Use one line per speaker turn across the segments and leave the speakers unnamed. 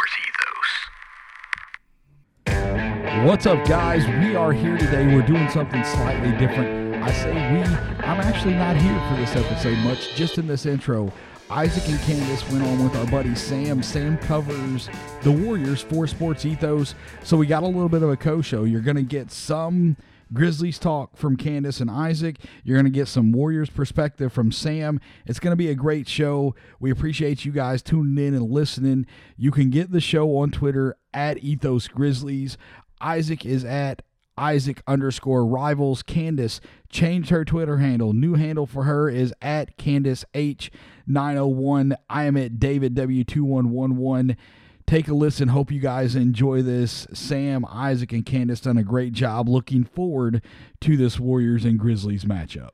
Ethos.
What's up, guys? We are here today. We're doing something slightly different. I say we. I'm actually not here for this episode much, just in this intro. Isaac and Candace went on with our buddy Sam. Sam covers the Warriors for Sports Ethos, so we got a little bit of a co-show. You're going to get some Grizzlies talk from Candace and Isaac. You're going to get some Warriors perspective from Sam. It's going to be a great show. We appreciate you guys tuning in and listening. You can get the show on Twitter at Ethos Grizzlies. Isaac is at Isaac_Rivals. Candace changed her Twitter handle. New handle for her is at Candace H901. I am at David W2111. Take a listen. Hope you guys enjoy this. Sam, Isaac, and Candace done a great job. Looking forward to this Warriors and Grizzlies matchup.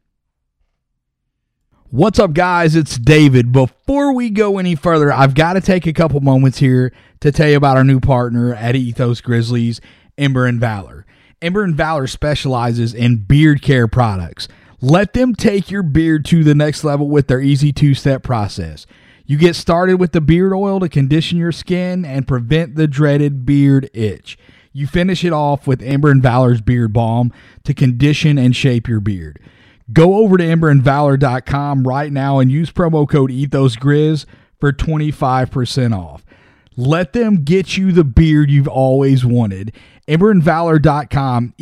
What's up, guys? It's David. Before we go any further, I've got to take a couple moments here to tell you about our new partner at Ethos Grizzlies, Ember and Valor. Ember and Valor specializes in beard care products. Let them take your beard to the next level with their easy two-step process. You get started with the beard oil to condition your skin and prevent the dreaded beard itch. You finish it off with Ember and Valor's beard balm to condition and shape your beard. Go over to emberandvalor.com right now and use promo code EthosGrizz for 25% off. Let them get you the beard you've always wanted. Emberandvalor.com,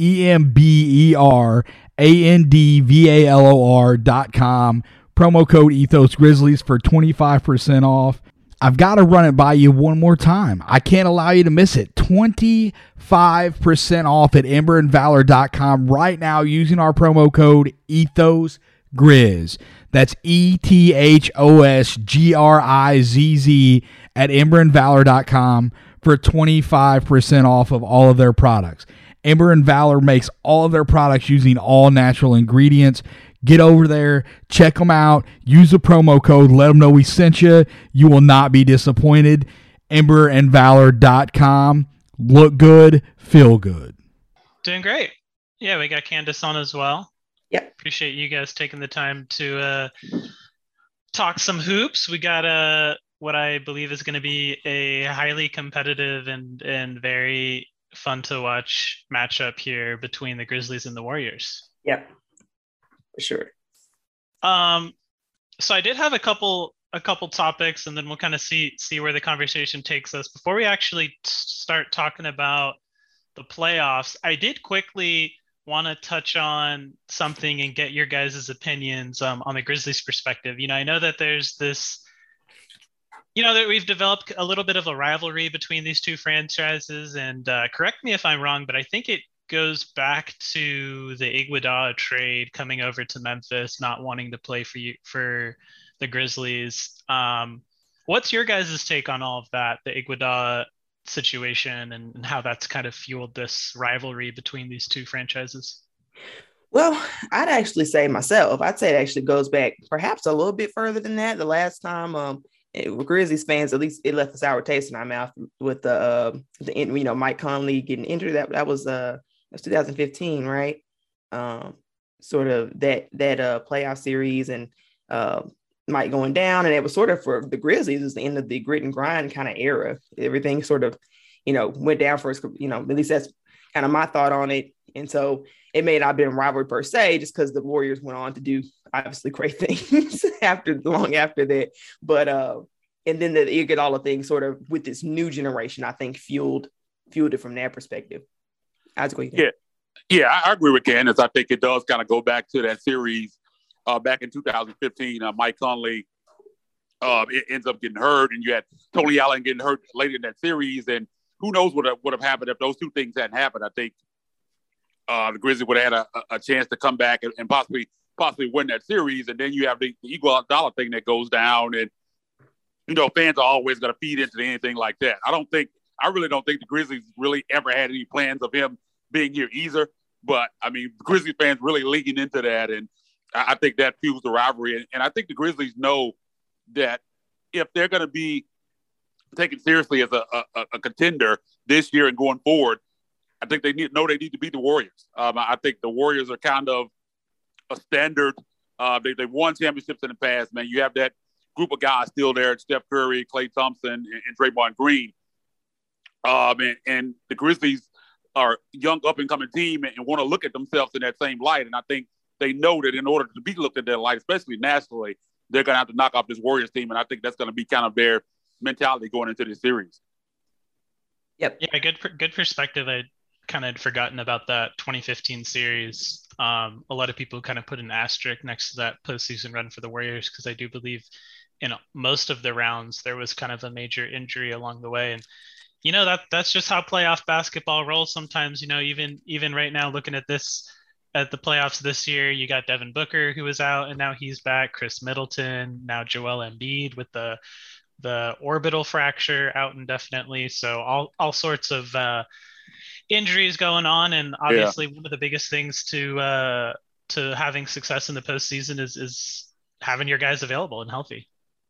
EMBERANDVALOR.com. Promo code Ethos Grizzlies for 25% off. I've got to run it by you one more time. I can't allow you to miss it. 25% off at emberandvalor.com right now using our promo code Ethos Grizz. That's ETHOSGRIZZ at emberandvalor.com for 25% off of all of their products. Ember and Valor makes all of their products using all natural ingredients. Get over there, check them out, use the promo code, let them know we sent you. You will not be disappointed. Emberandvalor.com. Look good, feel good.
Doing great. Yeah, we got Candace on as well.
Yep.
Appreciate you guys taking the time to talk some hoops. We got what I believe is going to be a highly competitive and very fun to watch matchup here between the Grizzlies and the Warriors.
Yep. For sure.
So I did have a couple topics, and then we'll kind of see where the conversation takes us. Before we actually start talking about the playoffs, I did quickly want to touch on something and get your guys' opinions on the Grizzlies perspective. I know that there's this, that we've developed a little bit of a rivalry between these two franchises, and correct me if I'm wrong, but I think it goes back to the Iguodala trade coming over to Memphis, not wanting to play for the Grizzlies. What's your guys' take on all of that, the Iguodala situation, and how that's kind of fueled this rivalry between these two franchises?
Well, I'd actually say I'd say it actually goes back perhaps a little bit further than that. The last time Grizzlies fans, at least it left a sour taste in our mouth with the Mike Conley getting injured. That was 2015, right? Sort of that playoff series and Mike going down, and it was sort of for the Grizzlies, it was the end of the grit and grind kind of era. Everything sort of, went down for us. At least that's kind of my thought on it. And so it may not have been a rivalry per se, just because the Warriors went on to do obviously great things long after that. But and then the Iguodala thing sort of with this new generation, I think fueled it from that perspective.
Yeah, I agree with Candace. I think it does kind of go back to that series back in 2015. Mike Conley it ends up getting hurt, and you had Tony Allen getting hurt later in that series. And who knows what would have happened if those two things hadn't happened. I think the Grizzlies would have had a chance to come back and possibly win that series. And then you have the Iguodala thing that goes down, and fans are always going to feed into anything like that. I really don't think the Grizzlies really ever had any plans of him being here either. But, Grizzlies fans really leaning into that, and I think that fuels the rivalry. And I think the Grizzlies know that if they're going to be taken seriously as a contender this year and going forward, I think they need to beat the Warriors. I think the Warriors are kind of a standard. They've won championships in the past, man. You have that group of guys still there, Steph Curry, Klay Thompson, and Draymond Green. And the Grizzlies are a young up-and-coming team and want to look at themselves in that same light. And I think they know that in order to be looked at that light, especially nationally, they're going to have to knock off this Warriors team. And I think that's going to be kind of their mentality going into this series.
Yep.
Yeah, good perspective. I kind of had forgotten about that 2015 series. A lot of people kind of put an asterisk next to that postseason run for the Warriors because I do believe in most of the rounds there was kind of a major injury along the way. And that's just how playoff basketball rolls sometimes. Even right now, looking at the playoffs this year, you got Devin Booker who was out and now he's back. Chris Middleton, now Joel Embiid with the orbital fracture out indefinitely. So all sorts of injuries going on, and obviously one of the biggest things to having success in the postseason is having your guys available and healthy.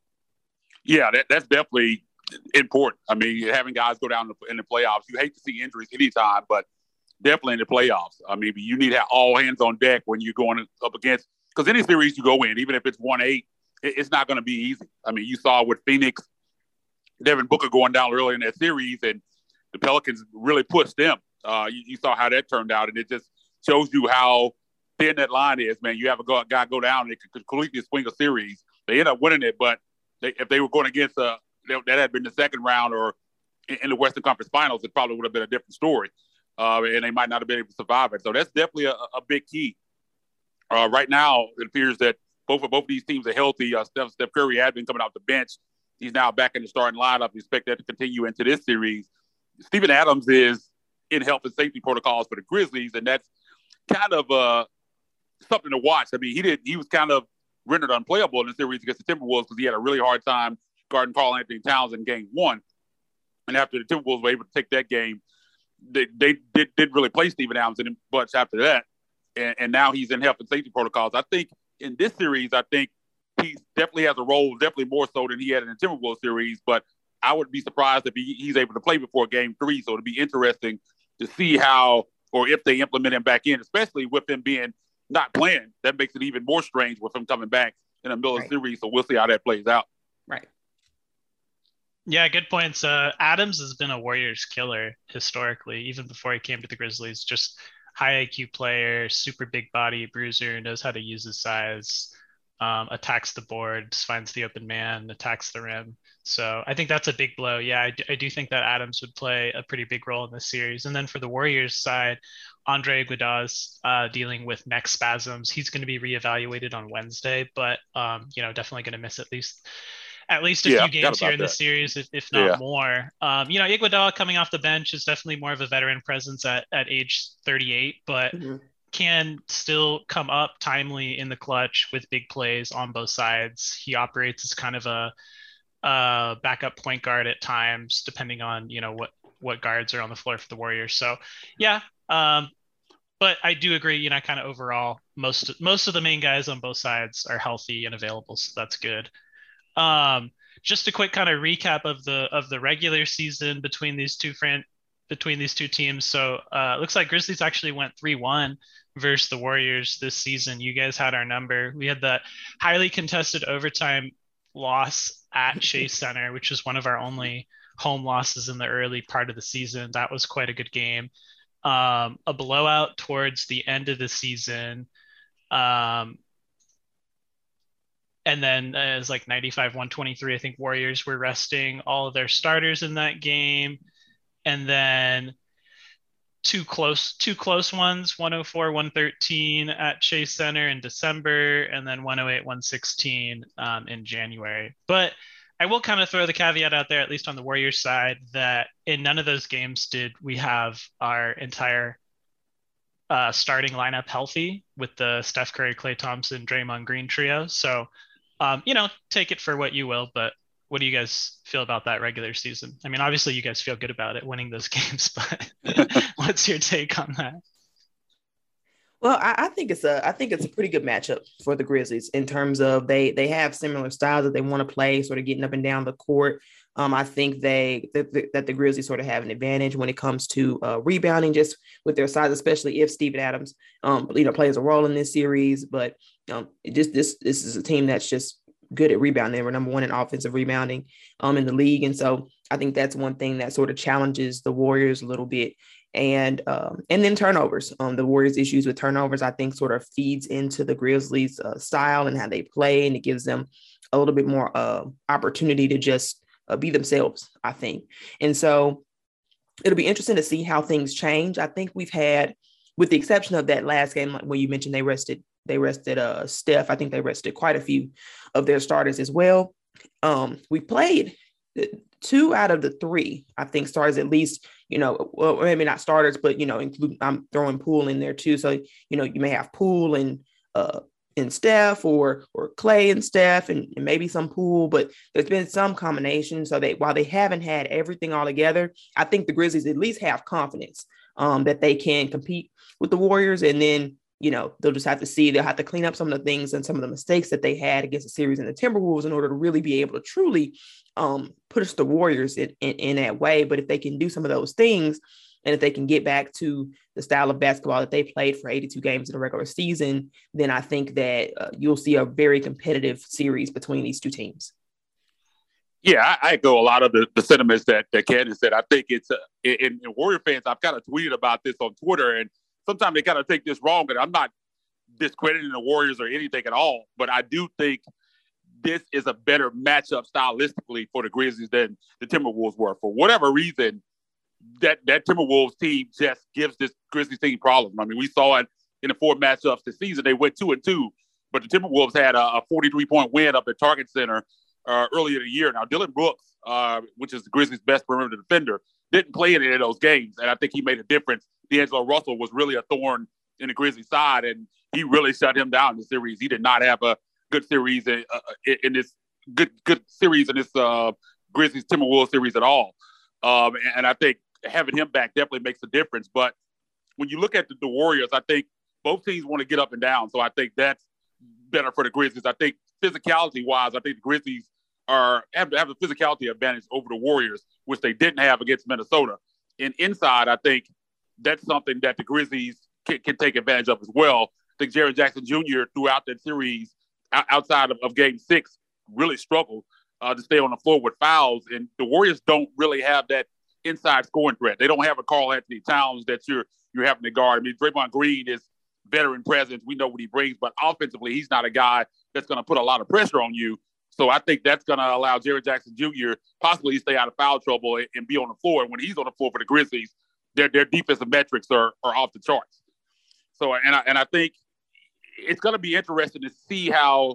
Yeah, that's definitely important. I mean, having guys go down in the playoffs, you hate to see injuries anytime, but definitely in the playoffs. I mean, you need to have all hands on deck when you're going up against, because any series you go in, even if it's 1-8, it's not going to be easy. I mean, you saw with Phoenix, Devin Booker going down early in that series, and the Pelicans really pushed them. You saw how that turned out, and it just shows you how thin that line is, man. You have a guy go down, and it could completely swing a series. They end up winning it, but if they were going against that had been the second round or in the Western Conference Finals, it probably would have been a different story, and they might not have been able to survive it. So that's definitely a big key. Right now, it appears that both of these teams are healthy. Steph Curry had been coming off the bench. He's now back in the starting lineup. We expect that to continue into this series. Steven Adams is in health and safety protocols for the Grizzlies, and that's kind of something to watch. I mean, he was kind of rendered unplayable in the series against the Timberwolves because he had a really hard time guarding Karl-Anthony Towns in game one. And after the Timberwolves were able to take that game, they didn't really play Steven Adams in much after that. And now he's in health and safety protocols. I think in this series, he definitely has a role, definitely more so than he had in the Timberwolves series. But I would be surprised if he's able to play before game 3. So it'll be interesting to see how or if they implement him back in, especially with him being not playing. That makes it even more strange with him coming back in the middle of the series. So we'll see how that plays out.
Right.
Yeah, good points. Adams has been a Warriors killer historically, even before he came to the Grizzlies. Just high IQ player, super big body, bruiser, knows how to use his size, attacks the boards, finds the open man, attacks the rim. So I think that's a big blow. Yeah, I do think that Adams would play a pretty big role in this series. And then for the Warriors side, Andre Iguodala's dealing with neck spasms. He's going to be reevaluated on Wednesday, but definitely going to miss at least a few games here in this series, if not more. Iguodala coming off the bench is definitely more of a veteran presence at age 38, but can still come up timely in the clutch with big plays on both sides. He operates as kind of a backup point guard at times, depending on what guards are on the floor for the Warriors. So but I do agree, kind of overall, most of the main guys on both sides are healthy and available, so that's good. Just a quick kind of recap of the regular season between these two teams. So it looks like Grizzlies actually went 3-1 versus the Warriors this season. You guys had our number. We had that highly contested overtime loss at Chase Center, which was one of our only home losses in the early part of the season. That was quite a good game. A blowout towards the end of the season. And then it was like 95-123. I think Warriors were resting all of their starters in that game. And then two close ones, 104-113 at Chase Center in December, and then 108-116 in January. But I will kind of throw the caveat out there, at least on the Warriors side, that in none of those games did we have our entire starting lineup healthy with the Steph Curry, Klay Thompson, Draymond Green trio. So, take it for what you will, but what do you guys feel about that regular season? I mean, obviously you guys feel good about it winning those games, but what's your take on that?
Well, I think it's a pretty good matchup for the Grizzlies in terms of they have similar styles that they want to play, sort of getting up and down the court. I think that the Grizzlies sort of have an advantage when it comes to rebounding, just with their size, especially if Steven Adams, plays a role in this series. But this is a team that's just good at rebounding. They were number one in offensive rebounding in the league. And so I think that's one thing that sort of challenges the Warriors a little bit. And then turnovers. The Warriors' issues with turnovers, I think, sort of feeds into the Grizzlies' style and how they play, and it gives them a little bit more opportunity to just be themselves, I think. And so it'll be interesting to see how things change. I think we've had, with the exception of that last game when you mentioned they rested Steph. I think they rested quite a few of their starters as well. We played 2 out of the 3, I think, starters at least, well, maybe not starters, but, include, I'm throwing Poole in there too. So, you may have Poole and Steph or Clay and Steph and maybe some Poole, but there's been some combination. So while they haven't had everything all together, I think the Grizzlies at least have confidence that they can compete with the Warriors. And then, they'll just have to see, they'll have to clean up some of the things and some of the mistakes that they had against the series and the Timberwolves in order to really be able to truly push the Warriors in that way. But if they can do some of those things, and if they can get back to the style of basketball that they played for 82 games in the regular season, then I think that you'll see a very competitive series between these two teams.
Yeah, I echo a lot of the sentiments that Candace said. I think it's in Warrior fans, I've kind of tweeted about this on Twitter, and sometimes they kind of take this wrong, and I'm not discrediting the Warriors or anything at all, but I do think this is a better matchup stylistically for the Grizzlies than the Timberwolves were. For whatever reason, that Timberwolves team just gives this Grizzlies team problems. I mean, we saw it in the 4 matchups this season. They went 2-2, but the Timberwolves had a 43-point win up at Target Center earlier in the year. Now, Dylan Brooks, which is the Grizzlies' best perimeter defender, didn't play in any of those games, and I think he made a difference. D'Angelo Russell was really a thorn in the Grizzlies' side, and he really shut him down in the series. He did not have a good series in this good series in this Grizzlies Timberwolves series at all. And I think having him back definitely makes a difference. But when you look at the Warriors, I think both teams want to get up and down. So I think that's better for the Grizzlies. I think physicality-wise, I think the Grizzlies have the physicality advantage over the Warriors, which they didn't have against Minnesota. And inside, I think that's something that the Grizzlies can take advantage of as well. I think Jaren Jackson Jr. throughout that series, outside of Game 6, really struggled to stay on the floor with fouls. And the Warriors don't really have that inside scoring threat. They don't have a Karl-Anthony Towns that you're having to guard. I mean, Draymond Green is veteran presence. We know what he brings, but offensively, he's not a guy that's going to put a lot of pressure on you. So I think that's going to allow Jaren Jackson Jr. possibly stay out of foul trouble and be on the floor. And when he's on the floor for the Grizzlies, their defensive metrics are off the charts. So, and I think it's going to be interesting to see how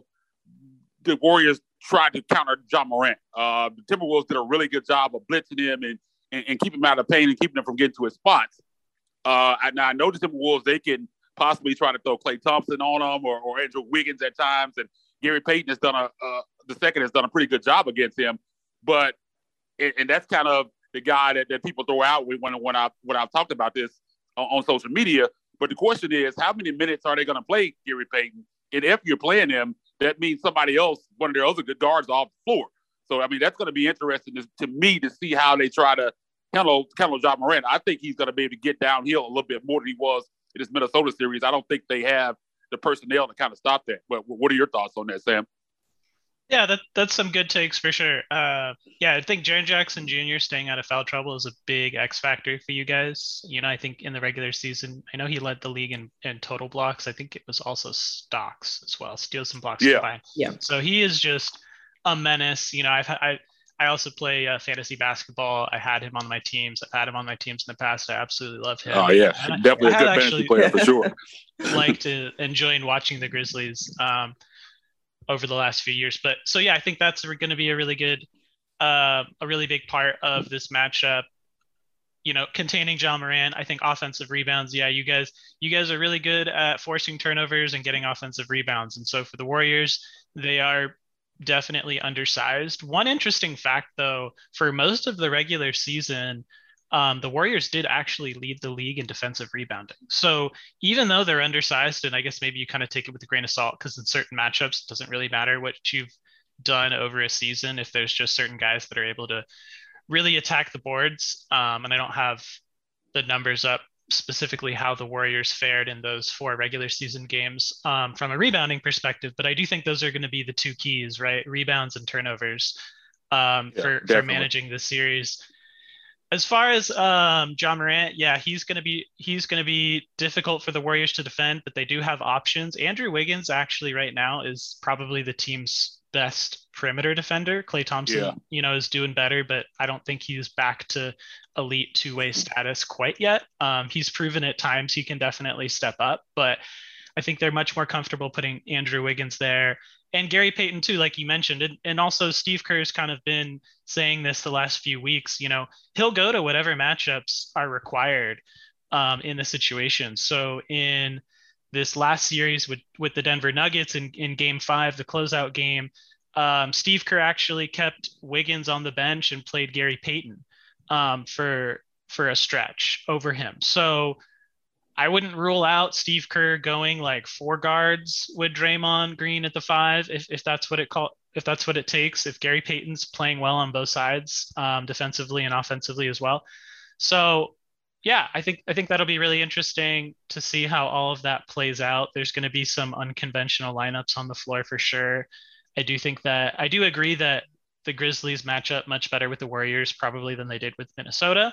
the Warriors try to counter Ja Morant. The Timberwolves did a really good job of blitzing him and keeping him out of pain and keeping him from getting to his spots. Now, I know the Timberwolves, they can possibly try to throw Klay Thompson on them or Andrew Wiggins at times. And Gary Payton has done the second has done a pretty good job against him. But, and that's kind of the guy that people throw out when I've talked about this on social media. But the question is, how many minutes are they going to play Gary Payton? And if you're playing him, that means somebody else, one of their other good guards, off the floor. So, I mean, that's going to be interesting to me to see how they try to handle Ja Morant. I think he's going to be able to get downhill a little bit more than he was in this Minnesota series. I don't think they have the personnel to kind of stop that. But what are your thoughts on that, Sam?
Yeah, that's some good takes for sure. Yeah, I think Jaren Jackson Jr. staying out of foul trouble is a big X factor for you guys. I think in the regular season, I know he led the league in total blocks. I think it was also stocks as well, steals and blocks combined.
Yeah.
So he is just a menace. I also play fantasy basketball. I had him on my teams. I've had him on my teams in the past. I absolutely love him.
Oh yeah, definitely a good fantasy player for sure.
Liked enjoying watching the Grizzlies over the last few years. But so yeah, I think that's going to be a really good, a really big part of this matchup. Containing Ja Morant. I think offensive rebounds. Yeah, you guys are really good at forcing turnovers and getting offensive rebounds. And so for the Warriors, they are definitely undersized. One interesting fact, though, for most of the regular season, the Warriors did actually lead the league in defensive rebounding. So even though they're undersized, and I guess maybe you kind of take it with a grain of salt because in certain matchups, it doesn't really matter what you've done over a season if there's just certain guys that are able to really attack the boards. And I don't have the numbers up specifically how the Warriors fared in those 4 regular season games from a rebounding perspective. But I do think those are going to be the 2 keys, right? Rebounds and turnovers for managing the series. As far as John Morant, yeah, he's gonna be difficult for the Warriors to defend, but they do have options. Andrew Wiggins actually right now is probably the team's best perimeter defender. Klay Thompson, is doing better, but I don't think he's back to elite 2-way status quite yet. He's proven at times he can definitely step up, but I think they're much more comfortable putting Andrew Wiggins there. And Gary Payton too, like you mentioned, and also Steve Kerr's kind of been saying this the last few weeks. He'll go to whatever matchups are required in the situation. So in this last series with the Denver Nuggets in Game 5, the closeout game, Steve Kerr actually kept Wiggins on the bench and played Gary Payton for a stretch over him. So I wouldn't rule out Steve Kerr going like 4 guards with Draymond Green at the 5 if that's what it takes. If Gary Payton's playing well on both sides, defensively and offensively as well. So yeah, I think that'll be really interesting to see how all of that plays out. There's going to be some unconventional lineups on the floor for sure. I do agree that the Grizzlies match up much better with the Warriors probably than they did with Minnesota.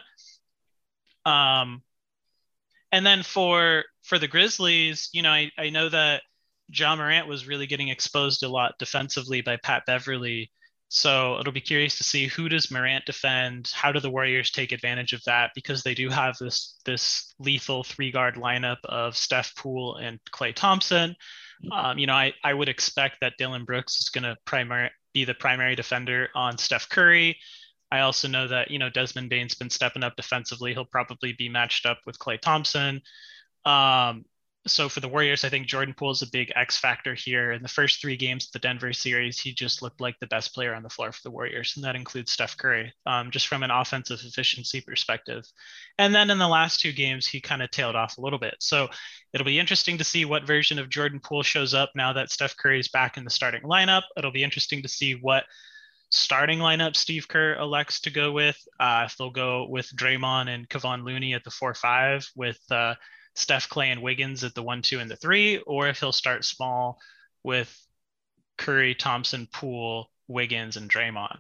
And then for the Grizzlies, I know that John Morant was really getting exposed a lot defensively by Pat Beverly. So it'll be curious to see, who does Morant defend? How do the Warriors take advantage of that? Because they do have this lethal 3-guard lineup of Steph, Poole, and Klay Thompson. I would expect that Dillon Brooks is going to be the primary defender on Steph Curry. I also know that, Desmond Bane's been stepping up defensively. He'll probably be matched up with Klay Thompson. So for the Warriors, I think Jordan Poole is a big X factor here. In the first 3 games of the Denver series, he just looked like the best player on the floor for the Warriors, and that includes Steph Curry, just from an offensive efficiency perspective. And then in the last 2 games, he kind of tailed off a little bit. So it'll be interesting to see what version of Jordan Poole shows up now that Steph Curry is back in the starting lineup. It'll be interesting to see what starting lineup Steve Kerr elects to go with. If they'll go with Draymond and Kevon Looney at the 4-5 with Steph, Klay, and Wiggins at the 1, 2, and the 3, or if he'll start small with Curry, Thompson, Poole, Wiggins, and Draymond,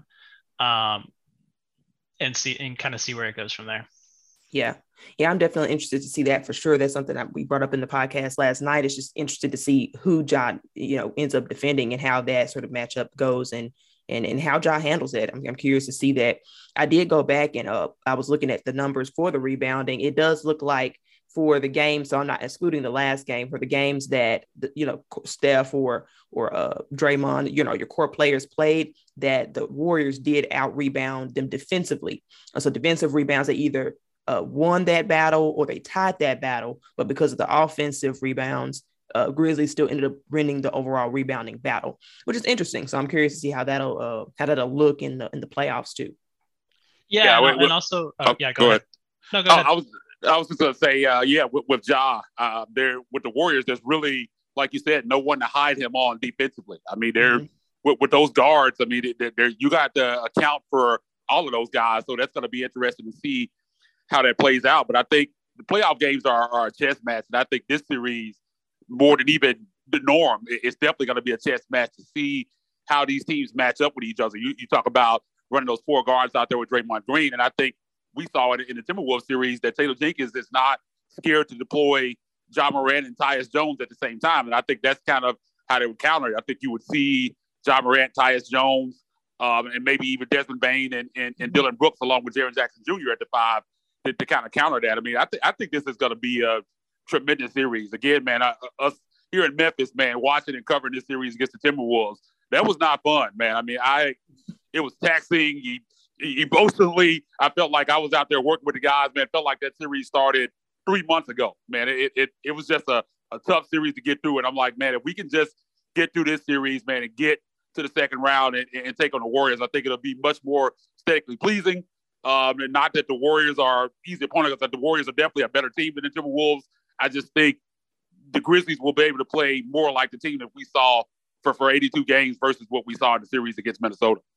and kind of see where it goes from there.
Yeah, I'm definitely interested to see that for sure. That's something that we brought up in the podcast last night. It's just interested to see who Ja, ends up defending and how that sort of matchup goes and how Ja handles it. I'm curious to see that. I did go back and I was looking at the numbers for the rebounding. It does look like for the games, so I'm not excluding the last game, for the games that, Steph or Draymond, your core players played, that the Warriors did out rebound them defensively. So defensive rebounds, they either won that battle or they tied that battle, but because of the offensive rebounds, Grizzlies still ended up winning the overall rebounding battle, which is interesting. So I'm curious to see how that'll look in the playoffs too.
Yeah, and also, go ahead. No, go ahead.
I was just gonna say, with Ja, there with the Warriors, there's really, like you said, no one to hide him on defensively. I mean, they're with those guards. I mean, you got to account for all of those guys, so that's going to be interesting to see how that plays out. But I think the playoff games are a chess match, and I think this series, more than even the norm, it's definitely going to be a chess match to see how these teams match up with each other. You talk about running those 4 guards out there with Draymond Green, and I think we saw it in the Timberwolves series that Taylor Jenkins is not scared to deploy Ja Morant and Tyus Jones at the same time. And I think that's kind of how they would counter it. I think you would see Ja Morant, Tyus Jones, and maybe even Desmond Bane and Dillon Brooks along with Jaren Jackson Jr. at the 5 to kind of counter that. I mean, I think this is going to be a tremendous series. Again, man, us here in Memphis, man, watching and covering this series against the Timberwolves, that was not fun, man. I mean, it was taxing. Emotionally, I felt like I was out there working with the guys, man. Felt like that series started 3 months ago, man. It was just a tough series to get through. And I'm like, man, if we can just get through this series, man, and get to the second round and take on the Warriors, I think it'll be much more aesthetically pleasing. And not that the Warriors are easy opponents, that the Warriors are definitely a better team than the Timberwolves. I just think the Grizzlies will be able to play more like the team that we saw for 82 games versus what we saw in the series against Minnesota.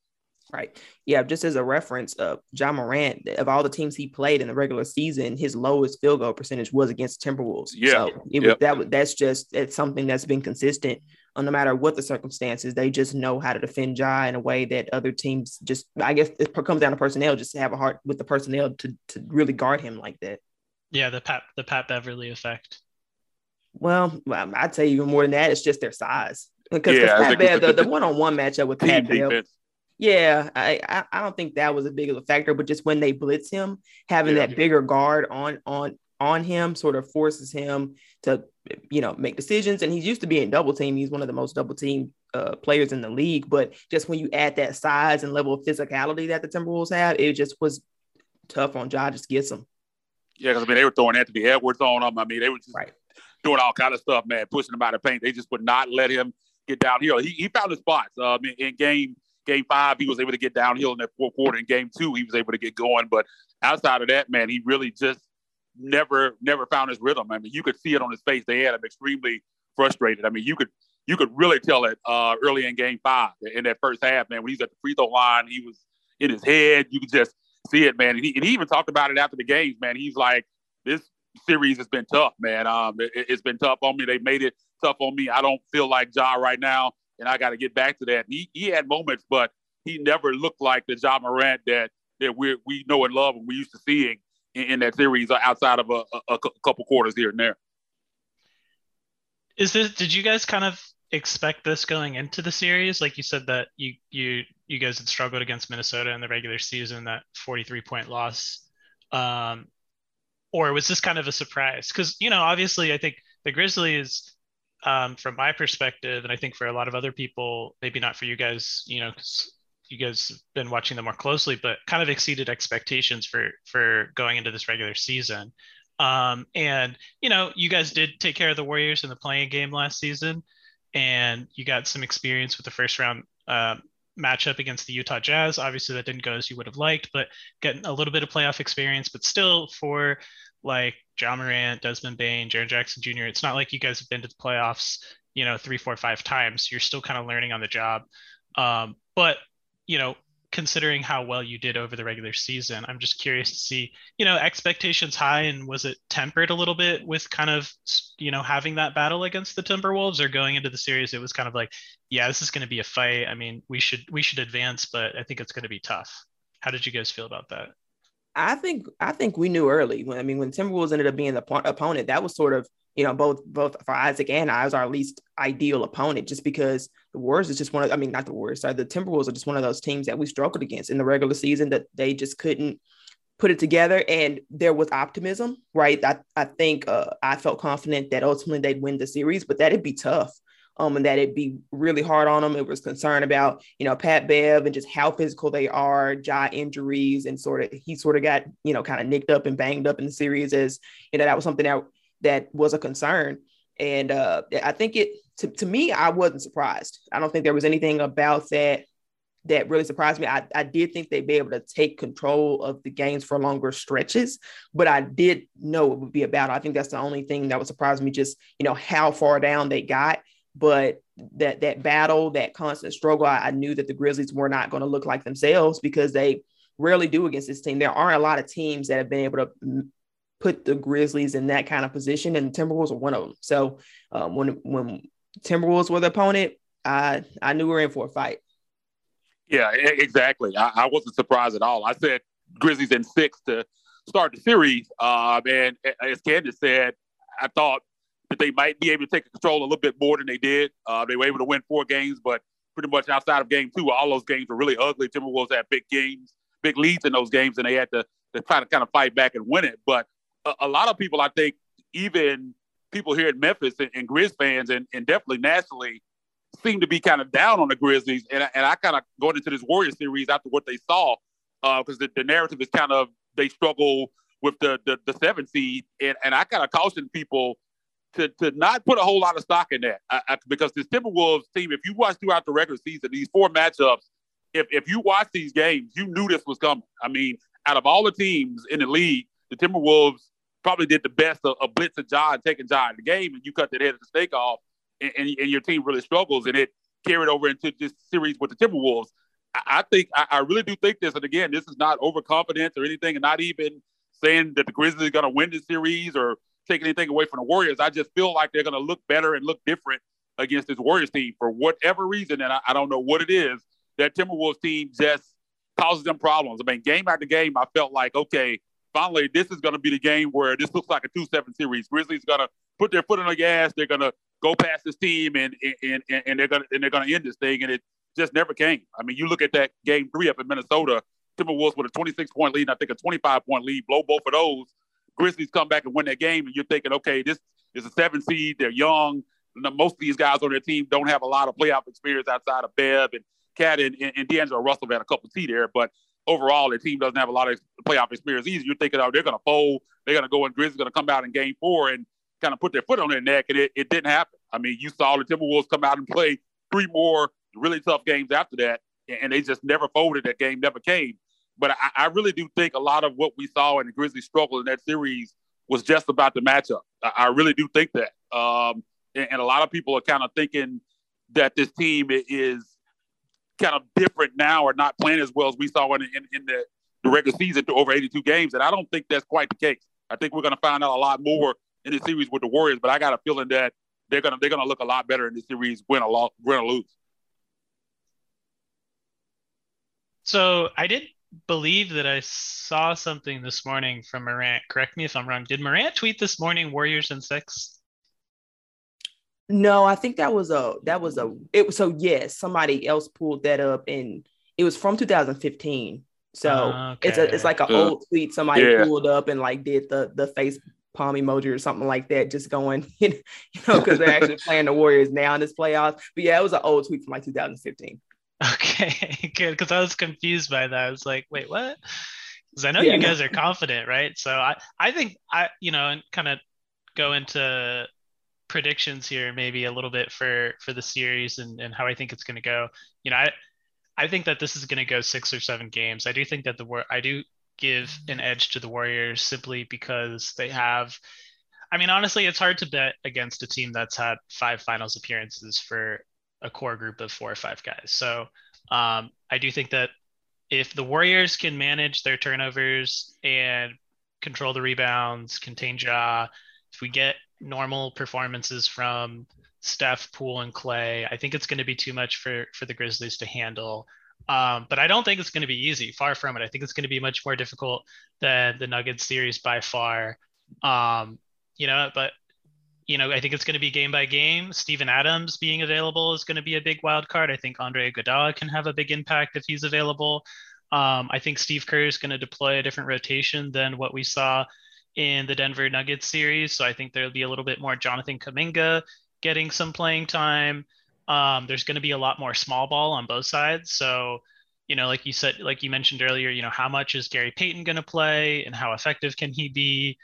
Right. Yeah. Just as a reference, Ja Morant, of all the teams he played in the regular season, his lowest field goal percentage was against Timberwolves.
Yeah.
So it's something that's been consistent no matter what the circumstances. They just know how to defend Ja in a way that other teams just, I guess it comes down to personnel, just to have a heart with the personnel to really guard him like that.
Yeah. The Pat Beverly effect.
Well, I'd say even more than that. It's just their size. Because Pat Bev, the one-on-one matchup with Pat Bev, yeah, I don't think that was as big of a factor, but just when they blitz him, having that bigger guard on him sort of forces him to, make decisions. And he's used to being double team. He's one of the most double team players in the league. But just when you add that size and level of physicality that the Timberwolves have, it just was tough on Ja. Just gets him.
Yeah, because they were throwing Anthony Edwards on him. They were just doing all kind of stuff, man, pushing him out of paint. They just would not let him get downhill. He found his spots. In game 5, he was able to get downhill in that fourth quarter. In game 2, he was able to get going. But outside of that, man, he really just never found his rhythm. You could see it on his face. They had him extremely frustrated. You could really tell it early in game 5 in that first half, man. When he's at the free throw line, he was in his head. You could just see it, man. And he even talked about it after the games, man. He's like, this series has been tough, man. It's been tough on me. They made it tough on me. I don't feel like Ja right now, and I got to get back to that. He had moments, but he never looked like the Ja Morant that we know and love and we used to seeing in that series outside of a couple quarters here and there.
Did you guys kind of expect this going into the series? Like you said that you guys had struggled against Minnesota in the regular season, that 43-point loss. Or was this kind of a surprise? Because, obviously I think the Grizzlies, from my perspective, and I think for a lot of other people, maybe not for you guys, because you guys have been watching them more closely, but kind of exceeded expectations for going into this regular season. And, you guys did take care of the Warriors in the playing game last season, and you got some experience with the first round matchup against the Utah Jazz. Obviously that didn't go as you would have liked, but getting a little bit of playoff experience, but still for like Ja Morant, Desmond Bane, Jaren Jackson Jr., it's not like you guys have been to the playoffs, 3, 4, 5 times. You're still kind of learning on the job. But, considering how well you did over the regular season, I'm just curious to see, expectations high, and was it tempered a little bit with kind of, having that battle against the Timberwolves, or going into the series, it was kind of like, yeah, this is going to be a fight. We should advance, but I think it's going to be tough. How did you guys feel about that?
I think we knew early when Timberwolves ended up being the opponent, that was sort of, both for Isaac and I was our least ideal opponent, just because the Warriors is just not the Warriors, sorry, the Timberwolves are just one of those teams that we struggled against in the regular season, that they just couldn't put it together. And there was optimism, right? I think I felt confident that ultimately they'd win the series, but that'd be tough. And that it'd be really hard on them. It was concern about, Pat Bev and just how physical they are, Ja injuries, and he got, kind of nicked up and banged up in the series, as, that was something that was a concern. And I think to me, I wasn't surprised. I don't think there was anything about that really surprised me. I did think they'd be able to take control of the games for longer stretches, but I did know it would be a battle. I think that's the only thing that would surprise me, just, how far down they got. But that battle, that constant struggle, I knew that the Grizzlies were not going to look like themselves, because they rarely do against this team. There aren't a lot of teams that have been able to put the Grizzlies in that kind of position, and the Timberwolves are one of them. So when Timberwolves were the opponent, I knew we were in for a fight.
Yeah, exactly. I wasn't surprised at all. I said Grizzlies in 6 to start the series. And as Candace said, I thought that they might be able to take control a little bit more than they did. They were able to win 4 games, but pretty much outside of game 2, all those games were really ugly. Timberwolves had big leads in those games, and they had to try to kind of fight back and win it. But a lot of people, I think, even people here in Memphis and Grizz fans, and definitely nationally, seem to be kind of down on the Grizzlies. And I kind of going into this Warriors series after what they saw, because the narrative is kind of they struggle with the 7 seed. And I kind of caution people to not put a whole lot of stock in that, because this Timberwolves team, if you watch throughout the regular season, these 4 matchups, if you watch these games, you knew this was coming. Out of all the teams in the league, the Timberwolves probably did the best of blitzing Ja and taking Ja in the game, and you cut the head of the steak off, and your team really struggles, and it carried over into this series with the Timberwolves. I think I really do think this. And again, this is not overconfidence or anything, and not even saying that the Grizzlies are going to win the series or take anything away from the Warriors. I just feel like they're going to look better and look different against this Warriors team for whatever reason, and I don't know what it is. That Timberwolves team just causes them problems. I mean, game after game, I felt like, okay, finally, this is going to be the game where this looks like a 2-7 series. Grizzlies going to put their foot on the gas. They're going to go past this team, and they're going to end this thing. And it just never came. I mean, you look at that game 3 up in Minnesota, Timberwolves with a 26-point lead, and I think a 25-point lead, blow both of those. Grizzlies come back and win that game, and you're thinking, okay, this is a 7 seed. They're young. Most of these guys on their team don't have a lot of playoff experience outside of Bev and Cat and D'Angelo Russell had a couple of T there, but overall, their team doesn't have a lot of playoff experience either. You're thinking, oh, they're going to fold. They're going to go, and Grizzlies going to come out in game 4 and kind of put their foot on their neck, and it didn't happen. I mean, you saw the Timberwolves come out and play 3 more really tough games after that, and they just never folded. That game never came. But I really do think a lot of what we saw in the Grizzlies struggle in that series was just about the matchup. I really do think that. And a lot of people are kind of thinking that this team is kind of different now or not playing as well as we saw in the regular season to over 82 games. And I don't think that's quite the case. I think we're going to find out a lot more in the series with the Warriors, but I got a feeling that they're going to look a lot better in this series, win or lose.
So I did believe that I saw something this morning from Morant. Correct me if I'm wrong. Did Morant tweet this morning Warriors in 6?
No, I think so yes, somebody else pulled that up, and it was from 2015. So
okay.
it's like an old tweet somebody pulled up and like did the face palm emoji or something like that, just going, because they're actually playing the Warriors now in this playoffs. But yeah, it was an old tweet from like 2015.
Okay, good, because I was confused by that. I was like, wait, what? Because I know you guys are confident, right? So I think and kind of go into predictions here maybe a little bit for the series and how I think it's going to go. I think that this is going to go 6 or 7 games. I do think that I do give an edge to the Warriors simply because they have, I mean, honestly, it's hard to bet against a team that's had 5 finals appearances for a core group of 4 or 5 guys. So I do think that if the Warriors can manage their turnovers and control the rebounds, contain Ja, if we get normal performances from Steph, Poole, and Clay, I think it's going to be too much for the Grizzlies to handle. But I don't think it's going to be easy. Far from it. I think it's going to be much more difficult than the Nuggets series by far. But I think it's going to be game by game. Steven Adams being available is going to be a big wild card. I think Andre Iguodala can have a big impact if he's available. I think Steve Kerr is going to deploy a different rotation than what we saw in the Denver Nuggets series. So I think there'll be a little bit more Jonathan Kuminga getting some playing time. There's going to be a lot more small ball on both sides. So, like you said, like you mentioned earlier, how much is Gary Payton going to play and how effective can he be?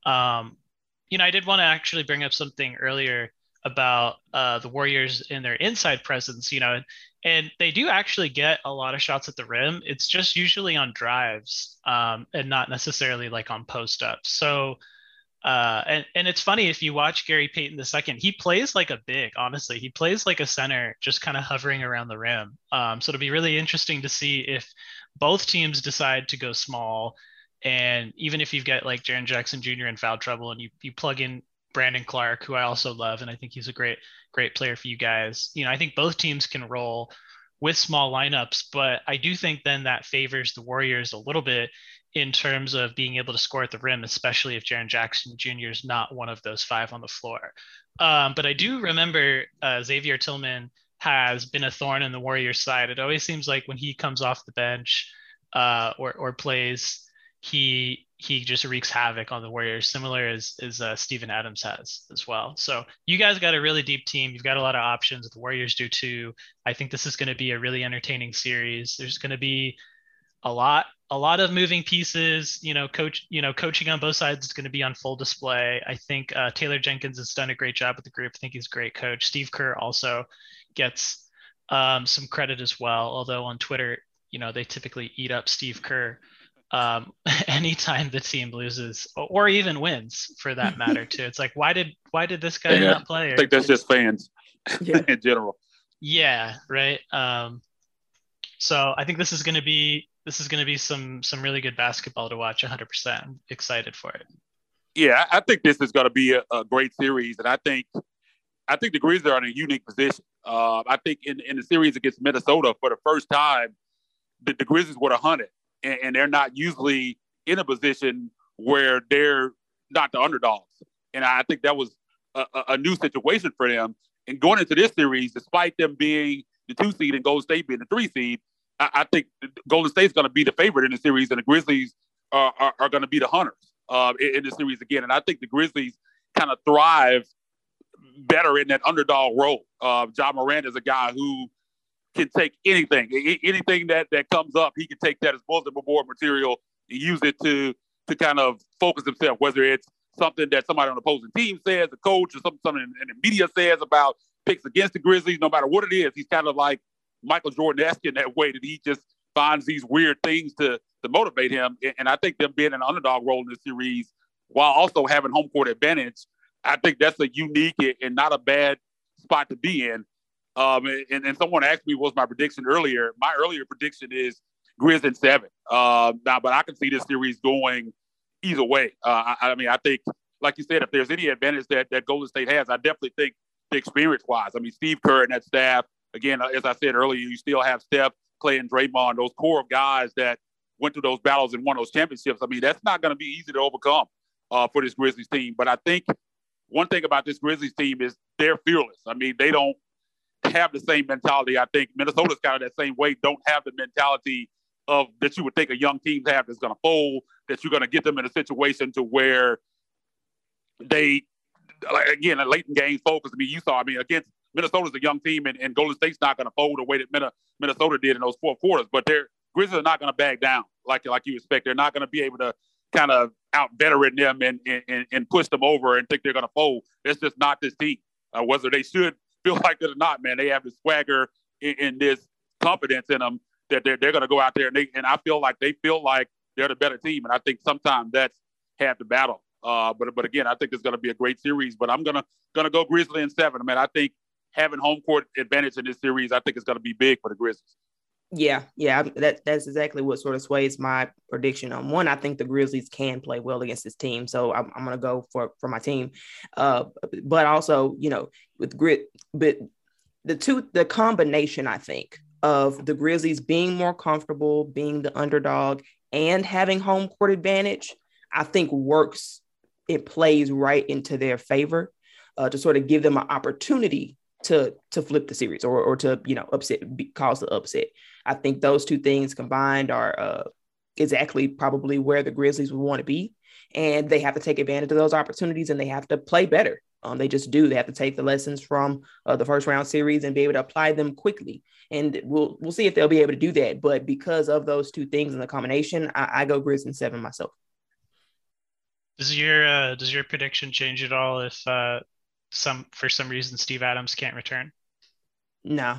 I did want to actually bring up something earlier about the Warriors and their inside presence, and they do actually get a lot of shots at the rim. It's just usually on drives and not necessarily like on post ups. So, and it's funny, if you watch Gary Payton II, he plays like a big, honestly, he plays like a center, just kind of hovering around the rim. So it'll be really interesting to see if both teams decide to go small. And even if you've got like Jaren Jackson Jr. in foul trouble and you plug in Brandon Clark, who I also love, and I think he's a great player for you guys. I think both teams can roll with small lineups, but I do think then that favors the Warriors a little bit in terms of being able to score at the rim, especially if Jaren Jackson Jr. is not one of those 5 on the floor. But I do remember Xavier Tillman has been a thorn in the Warriors' side. It always seems like when he comes off the bench or plays, he just wreaks havoc on the Warriors, similar as Steven Adams has as well. So you guys got a really deep team. You've got a lot of options. The Warriors do too. I think this is going to be a really entertaining series. There's going to be a lot of moving pieces. Coaching on both sides is going to be on full display. I think Taylor Jenkins has done a great job with the group. I think he's a great coach. Steve Kerr also gets some credit as well, although on Twitter, they typically eat up Steve Kerr anytime the team loses or even wins, for that matter too. It's like, why did this guy not play?
I think that's just fans in general.
Yeah, right. So I think this is going to be some really good basketball to watch. 100%. I'm excited for it.
Yeah, I think this is going to be a great series, and I think the Grizzlies are in a unique position. I think in the series against Minnesota, for the first time, the Grizzlies were 100, and they're not usually in a position where they're not the underdogs. And I think that was a new situation for them. And going into this series, despite them being the 2 seed and Golden State being the 3 seed, I think Golden State's going to be the favorite in the series, and the Grizzlies are going to be the hunters in the series again. And I think the Grizzlies kind of thrive better in that underdog role. Ja Morant is a guy who can take anything that comes up. He can take that as bulletin board material and use it to kind of focus himself, whether it's something that somebody on the opposing team says, a coach, or something in the media says about picks against the Grizzlies. No matter what it is, he's kind of like Michael Jordan-esque in that way, that he just finds these weird things to motivate him. And I think them being an underdog role in this series while also having home court advantage, I think that's a unique and not a bad spot to be in. And someone asked me what was my prediction earlier. My earlier prediction is Grizz in 7. Now, but I can see this series going either way. I mean, I think, like you said, if there's any advantage that Golden State has, I definitely think the experience-wise. I mean, Steve Kerr and that staff, again, as I said earlier, you still have Steph, Clay, and Draymond, those core of guys that went through those battles and won those championships. I mean, that's not going to be easy to overcome for this Grizzlies team. But I think one thing about this Grizzlies team is they're fearless. I mean, they don't have the same mentality. I think Minnesota's kind of that same way, don't have the mentality of that you would think a young team have that's going to fold, that you're going to get them in a situation to where they, like, again, a late in game focus. I mean, you saw, against Minnesota's a young team, and Golden State's not going to fold the way that Minnesota did in those 4 quarters, but Grizzlies are not going to back down like you expect. They're not going to be able to kind of out-veteran them and push them over and think they're going to fold. It's just not this team. Whether they should feel like it or not, man, they have the swagger in this confidence in them that they're going to go out there, and I feel like they feel like they're the better team, and I think sometimes that's half the battle. But again, I think it's going to be a great series, but I'm gonna go Grizzly in 7. I think having home court advantage in this series, I think it's going to be big for the Grizzlies.
Yeah, that's exactly what sort of sways my prediction. One, I think the Grizzlies can play well against this team, so I'm going to go for my team. But also, with grit, but the combination, I think, of the Grizzlies being more comfortable, being the underdog, and having home court advantage, I think works. It plays right into their favor to sort of give them an opportunity to flip the series or to cause the upset. I think those two things combined are exactly probably where the Grizzlies would want to be, and they have to take advantage of those opportunities, and they have to play better. They just do. They have to take the lessons from the first round series and be able to apply them quickly. And we'll see if they'll be able to do that. But because of those two things in the combination, I go Grizz in 7 myself.
Does your prediction change at all if for some reason Steve Adams can't return?
No,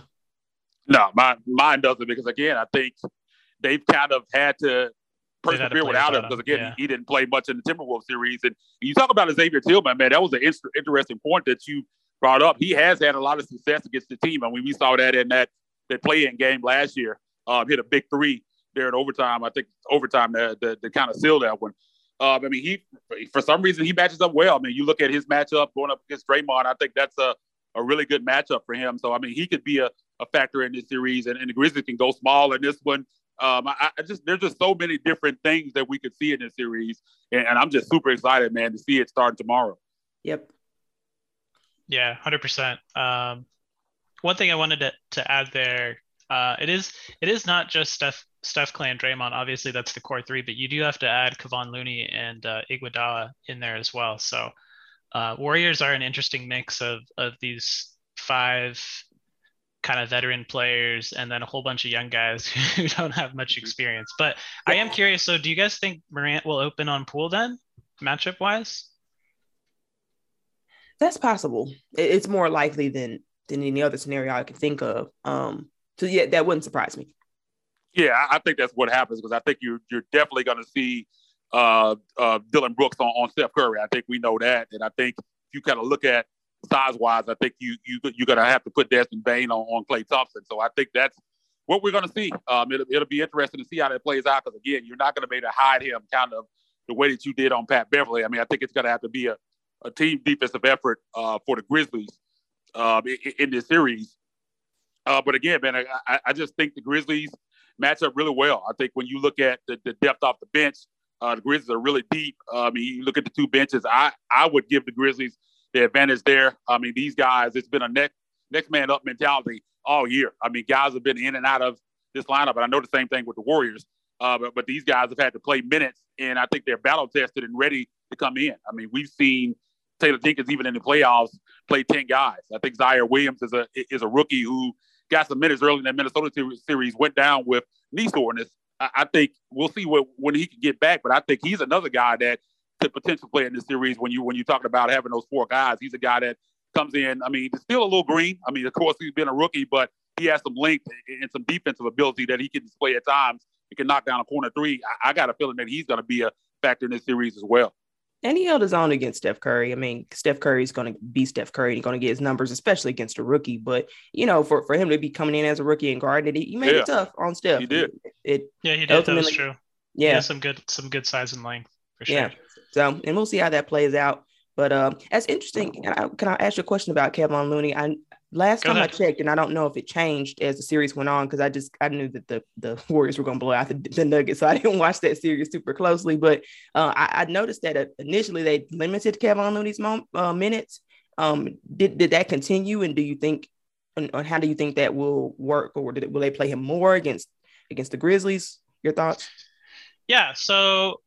mine doesn't, because again, I think they've kind of had to persevere without him, because again, he didn't play much in the Timberwolves series. And you talk about Xavier Tillman, man, that was an interesting point that you brought up. He has had a lot of success against the team. I mean, we saw that in that play-in game last year. Hit a big 3 there in overtime. I think overtime to kind of seal that one. I mean, he for some reason he matches up well. I mean, you look at his matchup going up against Draymond. I think that's a really good matchup for him. So I mean, he could be a factor in this series, and the Grizzlies can go small in this one. There's just so many different things that we could see in this series, and I'm just super excited, man, to see it start tomorrow.
Yep.
Yeah, 100%. One thing I wanted to add there, it is not just Steph, Clay, and Draymond. Obviously, that's the core 3, but you do have to add Kevon Looney and Iguodala in there as well. So Warriors are an interesting mix of these 5 kind of veteran players and then a whole bunch of young guys who don't have much experience. But I am curious, so do you guys think Morant will open on Poole then, matchup-wise?
That's possible. It's more likely than any other scenario I could think of. So yeah, that wouldn't surprise me.
Yeah, I think that's what happens, because I think you're definitely going to see Dillon Brooks on Steph Curry. I think we know that, and I think if you kind of look at size-wise, I think you're going to have to put Desmond Bane on Klay Thompson. So I think that's what we're going to see. It'll be interesting to see how that plays out because, again, you're not going to be able to hide him kind of the way that you did on Pat Beverly. I mean, I think it's going to have to be a team defensive effort for the Grizzlies in this series. But again, man, I just think the Grizzlies match up really well. I think when you look at the depth off the bench, the Grizzlies are really deep. I mean, you look at the two benches, I would give the Grizzlies the advantage there. I mean, these guys, it's been a next man up mentality all year. I mean, guys have been in and out of this lineup, and I know the same thing with the Warriors. But these guys have had to play minutes, and I think they're battle tested and ready to come in. I mean, we've seen Taylor Jenkins even in the playoffs play 10 guys. I think Zaire Williams is a rookie who got some minutes early in that Minnesota series, went down with knee soreness. I think we'll see when he can get back, but I think he's another guy that could potentially play in this series. When you talk about having those four guys, he's a guy that comes in. I mean, still a little green. I mean, of course, he's been a rookie, but he has some length and some defensive ability that he can display at times. He can knock down a corner three. I got a feeling that he's going to be a factor in this series as well.
And he held his own against Steph Curry. I mean, Steph Curry is going to be Steph Curry. He's going to get his numbers, especially against a rookie. But, for him to be coming in as a rookie and guarding it, he made it tough on Steph.
He did.
He did. That was true.
Yeah.
Some good size and length for sure.
Yeah. So, and we'll see how that plays out. But that's interesting. Can I ask you a question about Kevon Looney? Last time I checked, and I don't know if it changed as the series went on, because I knew that the Warriors were going to blow out the Nuggets, so I didn't watch that series super closely. But I noticed that initially they limited Kevon Looney's minutes. Did that continue, and do you think, and how do you think that will work, or will they play him more against the Grizzlies? Your thoughts?
Yeah. So,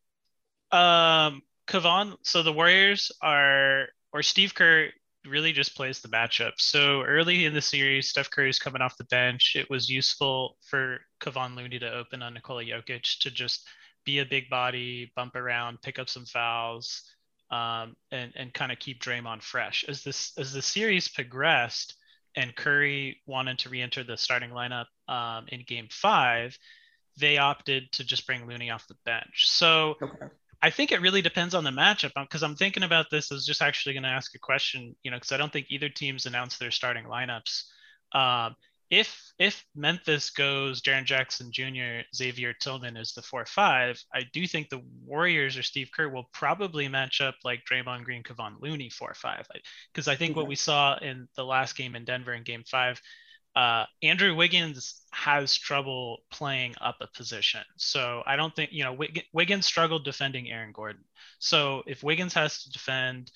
Kevon. So the Warriors or Steve Kerr really just plays the matchup. So early in the series, Steph Curry's coming off the bench. It was useful for Kevon Looney to open on Nikola Jokic to just be a big body, bump around, pick up some fouls, and kind of keep Draymond fresh. As the series progressed and Curry wanted to re-enter the starting lineup in Game 5, they opted to just bring Looney off the bench. So I think it really depends on the matchup, because I'm thinking about this. I was just actually going to ask a question, because I don't think either team's announced their starting lineups. If Memphis goes Jaren Jackson Jr., Xavier Tillman is the 4-5, I do think the Warriors or Steve Kerr will probably match up like Draymond Green, Kevon Looney 4-5, because I think what we saw in the last game in Denver in Game 5, Andrew Wiggins has trouble playing up a position. So I don't think, Wiggins struggled defending Aaron Gordon. So if Wiggins has to defend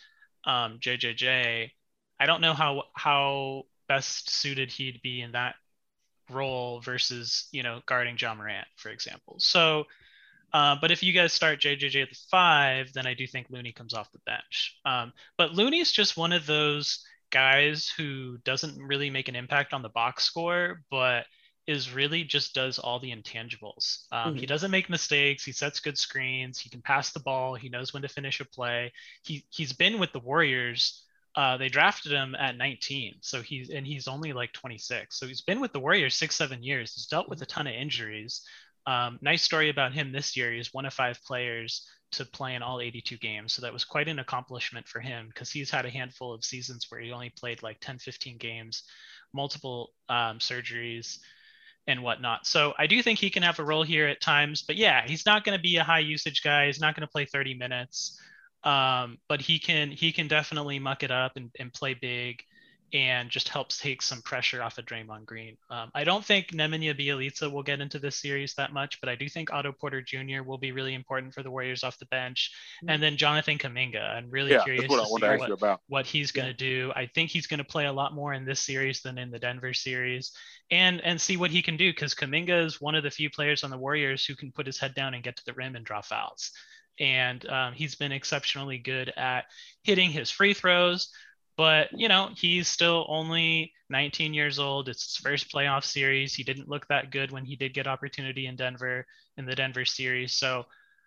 JJJ, I don't know how best suited he'd be in that role versus, guarding John Morant, for example. So, but if you guys start JJJ at the 5, then I do think Looney comes off the bench. But Looney's just one of those guys who doesn't really make an impact on the box score, but is really just does all the intangibles. He doesn't make mistakes. He sets good screens. He can pass the ball. He knows when to finish a play. He's been with the Warriors. They drafted him at 19. So he's only like 26. So he's been with the Warriors 6-7 years. He's dealt with a ton of injuries. Nice story about him this year. He's one of 5 players to play in all 82 games. So that was quite an accomplishment for him, because he's had a handful of seasons where he only played like 10, 15 games, multiple surgeries and whatnot. So I do think he can have a role here at times, but yeah, he's not going to be a high usage guy. He's not going to play 30 minutes, but he can definitely muck it up and play big, and just helps take some pressure off of Draymond Green. I don't think Nemanja Bjelica will get into this series that much, but I do think Otto Porter Jr. will be really important for the Warriors off the bench. And then Jonathan Kuminga, I'm really curious to see what he's going to do. I think he's going to play a lot more in this series than in the Denver series, and see what he can do, because Kuminga is one of the few players on the Warriors who can put his head down and get to the rim and draw fouls. And he's been exceptionally good at hitting his free throws. But, he's still only 19 years old. It's his first playoff series. He didn't look that good when he did get opportunity in Denver, in the Denver series. So,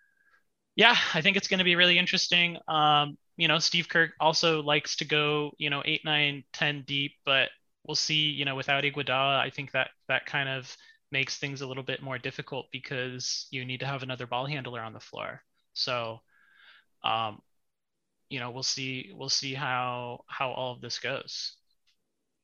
yeah, I think it's going to be really interesting. Steve Kerr also likes to go, 8, 9, 10 deep, but we'll see, without Iguodala, I think that kind of makes things a little bit more difficult, because you need to have another ball handler on the floor. So, we'll see how all of this goes.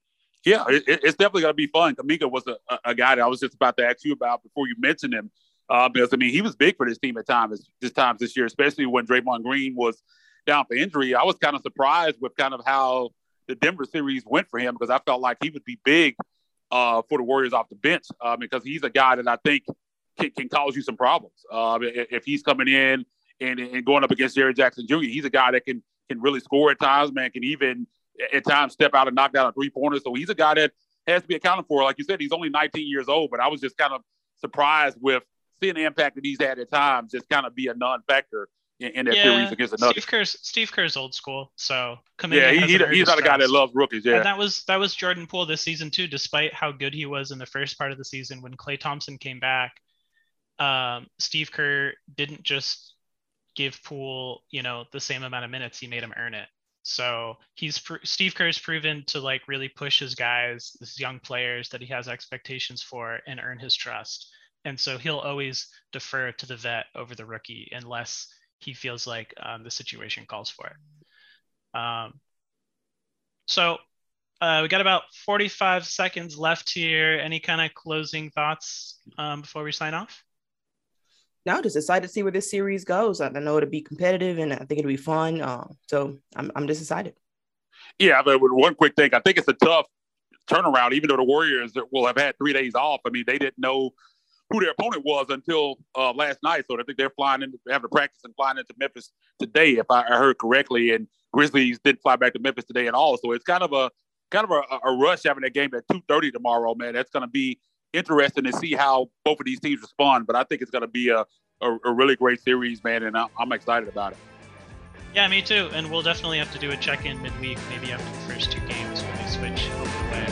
Yeah, it's definitely going to be fun. Kuminga was a guy that I was just about to ask you about before you mentioned him. Because, I mean, he was big for this team at times this year, especially when Draymond Green was down for injury. I was kind of surprised with kind of how the Denver series went for him because I felt like he would be big for the Warriors off the bench because he's a guy that I think can cause you some problems. If he's coming in and going up against Jaren Jackson Jr., he's a guy that can really score at times, man, can even at times step out and knock down a three-pointer. So he's a guy that has to be accounted for. Like you said, he's only 19 years old, but I was just kind of surprised with seeing the impact that he's had at times just kind of be a non-factor in that series against another.
Steve Kerr's old school, so
he's not a guy that loves rookies. Yeah,
and that was Jordan Poole this season too. Despite how good he was in the first part of the season, when Klay Thompson came back, Steve Kerr didn't just give Poole the same amount of minutes; he made him earn it. So Steve Kerr's proven to like really push his guys, these young players that he has expectations for, and earn his trust. And so he'll always defer to the vet over the rookie unless he feels like the situation calls for it. So we got about 45 seconds left here. Any kind of closing thoughts before we sign off?
No, just excited to see where this series goes. I know it'll be competitive and I think it'll be fun. So I'm just excited.
Yeah, but one quick thing. I think it's a tough turnaround, even though the Warriors will have had 3 days off. I mean, they didn't know who their opponent was until last night. So I think they're having to practice and flying into Memphis today, if I heard correctly. And Grizzlies didn't fly back to Memphis today at all. So it's kind of a rush having that game at 2:30 tomorrow, man. That's going to be interesting to see how both of these teams respond. But I think it's going to be a really great series, man, and I'm excited about it.
Yeah, me too. And we'll definitely have to do a check-in midweek, maybe after the first 2 games when they switch over the way.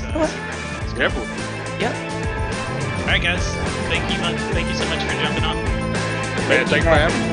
Yep.
All right, guys. Thank you so much for jumping on.
Man, thanks for having me.